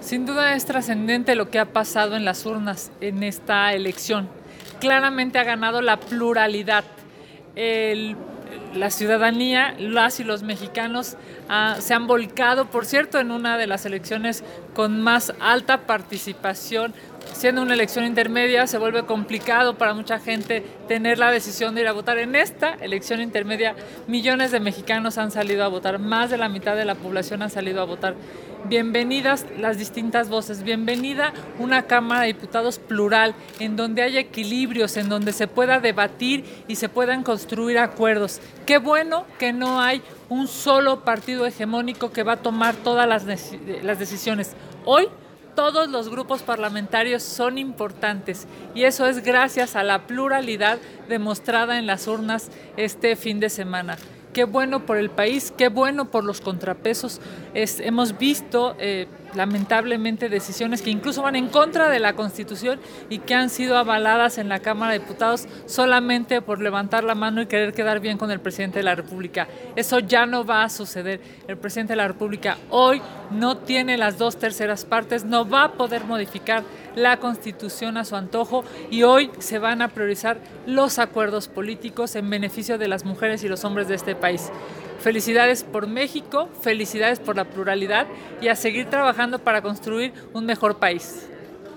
Sin duda es trascendente lo que ha pasado en las urnas en esta elección. Claramente ha ganado la pluralidad. El- la ciudadanía, las y los mexicanos se han volcado, por cierto, en una de las elecciones con más alta participación. Siendo una elección intermedia, se vuelve complicado para mucha gente tener la decisión de ir a votar. En esta elección intermedia, millones de mexicanos han salido a votar, más de la mitad de la población han salido a votar. Bienvenidas las distintas voces, bienvenida una Cámara de Diputados plural, en donde haya equilibrios, en donde se pueda debatir y se puedan construir acuerdos. Qué bueno que no hay un solo partido hegemónico que va a tomar todas las decisiones. Hoy todos los grupos parlamentarios son importantes y eso es gracias a la pluralidad demostrada en las urnas este fin de semana. Qué bueno por el país, qué bueno por los contrapesos. Hemos visto lamentablemente decisiones que incluso van en contra de la Constitución y que han sido avaladas en la Cámara de Diputados solamente por levantar la mano y querer quedar bien con el presidente de la República. Eso ya no va a suceder. El presidente de la República hoy no tiene las 2/3 partes, no va a poder modificar la Constitución a su antojo y hoy se van a priorizar los acuerdos políticos en beneficio de las mujeres y los hombres de este país. Felicidades por México, felicidades por la pluralidad y a seguir trabajando para construir un mejor país.